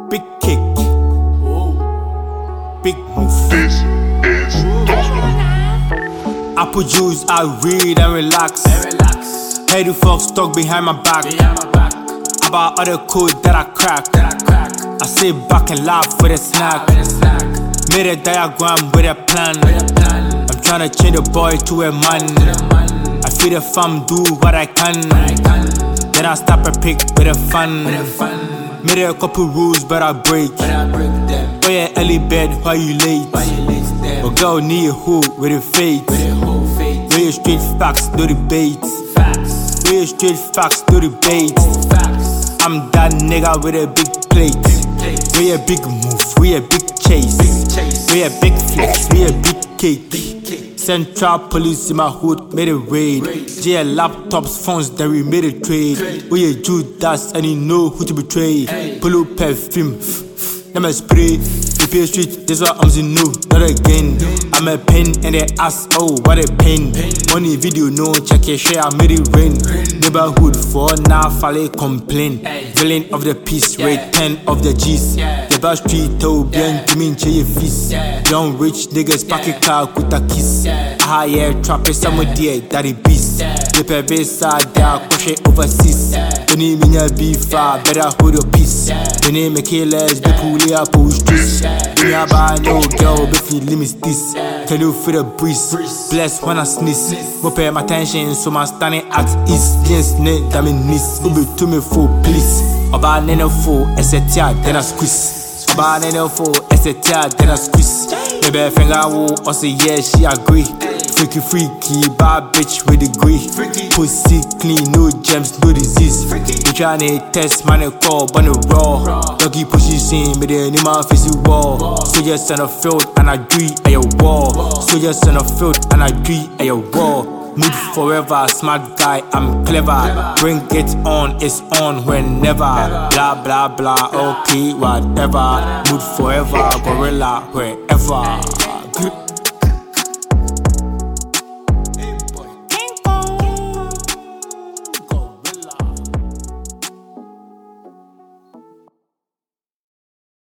Big kick, big move. This is Tosca. Apple juice, I read and relax. Heady folks talk behind my back about other code that I crack. I sit back and laugh with a snack. Made a diagram with a plan. I'm tryna change the boy to a man. I feed the fam, do what I can. Then I stop a pick with a fun. Made a couple rules, but I break. Oh yeah, early bed, why you late? A girl need a hoe with a fate. Way straight facts, no debates. Way straight facts, no debates. I'm that nigga with a big plate. We a big move, we a big chase. We a big flex, we a big cake. Central police in my hood made a raid. JL laptops, phones, then we made a trade. We a Judas and you know who to betray. Blue perfume, let me spray. The pay street, this what I'm saying, no, not again. I'm a pen and they ask, oh, what a pain. Money video, no, check your share, I made it rain. Neighborhood for now, Fale complain. Villain of the peace, rate 10 of the G's. The bad street, oh, blind to me, your feast. Young rich niggas, pack a car, with a kiss. Ah, yeah, trap is someone there, daddy beast. The pervasive side, there, crochet overseas. When you mean your beef, better hold your peace. When you make killers, be pulley up, push streets. When you buy no girl, be feel limits this. Can you feel the breeze? Bless when I sneeze. Mo pay my attention, so my standing act is. Yes, ne, damn it, niece. Go be to me for please. Oba nene for, etc. Then I squeeze. Oba nene for, etc. Then I squeeze. Maybe finger wo, or say yeah, she agree. Freaky, bad bitch with degree. Pussy clean, no gems, no disease. We tryna test, man, a call, but no raw. Doggy position, but then in my face you wall. Soldiers on the field, and I agree at your wall. Soldiers on the field, and I agree at your wall. Mood forever, smart guy, I'm clever. Bring it on, it's on whenever. Blah, blah, blah, okay, whatever. Mood forever, gorilla, wherever.